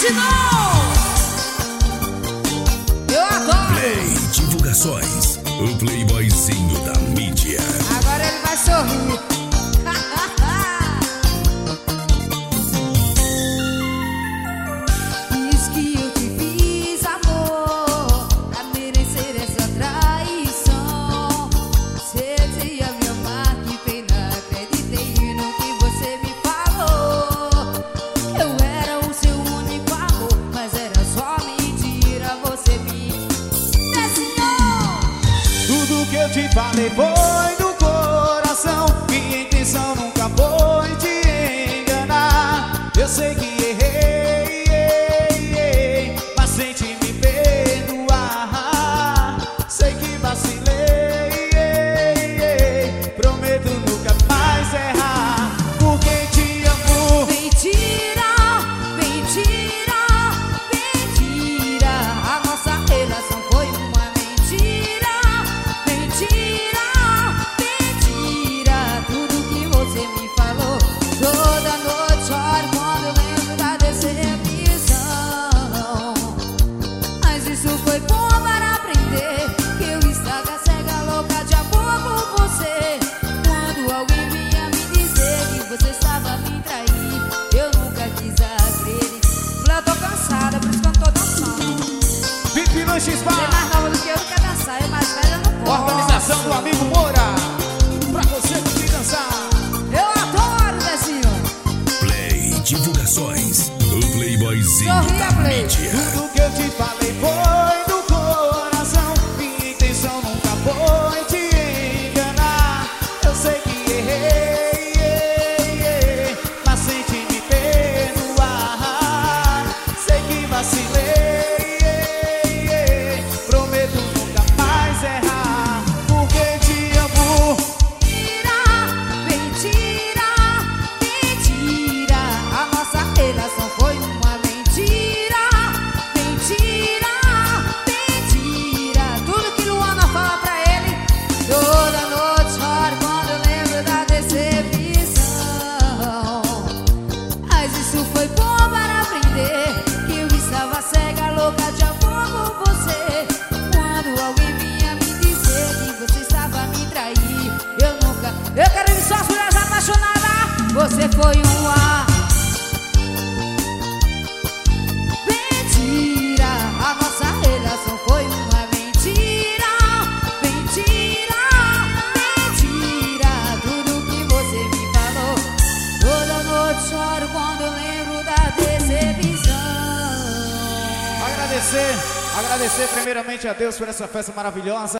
Eu adoro. Play Divulgações, o playboyzinho da mídia. Agora ele vai sorrir. Diz que eu te fiz amor pra merecer essa traição. Você dizia me amar, que pena, acreditei no que você me falou. Eu era o seu único amor, mas era só mentira, você me desenhou. Tudo que eu te falei foi do coração. Minha intenção nunca foi te enganar. Eu sei que errei, mas sente me perdoar. Sei que vacilei, prometo nunca mais errar, porque te amo. Mentira, mentira, mentira. A nossa relação foi uma mentira. Mentira, mentira. Tudo que você me falou. Toda noite choro quando eu lembro da decepção. Mas isso foi bom para aprender que eu estava cega, louca de amor por você. Quando alguém vinha me dizer que você estava a me trair, eu nunca quis acreditar. Eu tô cansada, por isso que eu não tô dançando. VIP Lanches Você é Bar, mais nova do que eu, não quer dançar. Eu mais velha, eu não posso. organização do amigo Moura, pra você que dançar. Eu adoro, Dezinho. Play Divulgações, o playboyzinho Sorria, da Play. mídia. Tudo que eu te falei foi do coração. Minha intenção nunca foi te enganar. Eu sei que errei, mas sente me perdoar. Sei que vacilei, prometo nunca mais errar, porque te amo. Mentira, mentira, mentira. A nossa relação foi uma mentira. Mentira, mentira. Tudo que Luana fala pra ele. Toda noite choro quando eu lembro da decepção. Mas isso foi bom para aprender que eu estava cega, louca de amor por você. Quando alguém vinha me dizer que você estava a me trair, eu nunca. Eu quero ir só as mulheres apaixonadas. Você foi uma mentira. A nossa relação foi uma mentira. Mentira, mentira. Tudo que você me falou. Toda noite choro quando eu lembro da decepção. Agradecer primeiramente a Deus por essa festa maravilhosa.